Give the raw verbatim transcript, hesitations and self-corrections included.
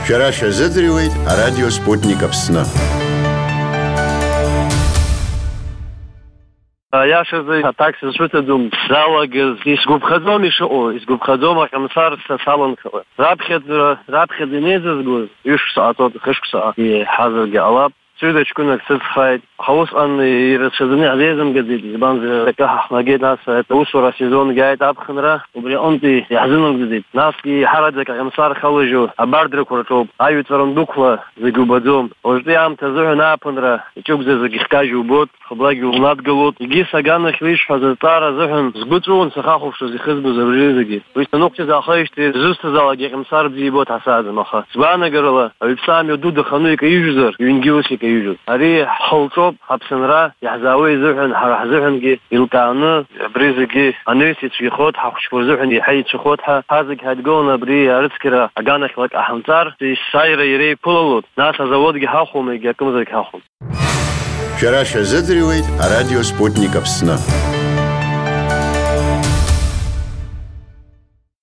Шәара шәазыӡырҩуеит арадио Спутник Аԥсны. Иашазы атакси зшәыҭаӡом залагаз, исгәаԥхаӡом ишыҟоу, исгәаԥхаӡом аҟьамсар саланхала. Раԥхьаӡара, раԥхьаӡа инеизызгоз, ҩышықәсаҟа, хышықәсаҟа иҳазаргьы ҟалап. Сҩыда ҷкәынак сыцхааит. Аха усҟан ирацәаӡаны иҳзеизымгаӡеит, избанзар акы ҳахнагеит, нас аусура асезонгьы ааит аԥхынра, убри аҟынтәи иаҳзынамгаӡеит. Насгьы иҳараӡак аҟьамсар халыжьу абардрақәа рҿоуп, аҩҵәара дуқәла зегьы убаӡом. Уажәтәи аамҭа азыҳәан ааԥынра иҷыгәӡа зегьы ихкажьу убот, хыблагьы унадгылот. Егьи саганахь ишҳәаз азҵаара азыҳәан згәы ҵәуон сахахәаԥшуаз ихызбоз абри зегьы. Уи санықәҵыз аахижьҭеи зызҭазаалак аҟьамсар бзиа ибот ҳасааӡам, аха сгәаанагарала ауаҩԥсы амҩа ду даханы икаижьзар, ҩнгьы ус икаижьуп. Ари ҳхылҵоуп, ҳаԥсынра иаҳзаауа изыҳәан, ҳара ҳзыҳәангьы илкааны абри зегьы аныҩс ицәгьахот, ҳахәшьқәа рзыҳәан иаҳа ицәахот ҳәа ҳазегь ҳадгыланы абри арыцқьара аганахьлак аҳамҵар исааира иара иԥылалот. Нас азаводгьы ҳахәом, егьи акымзаргьы ҳахәом. Шәара шәазыӡырҩуеит арадио Спутник Аԥсны.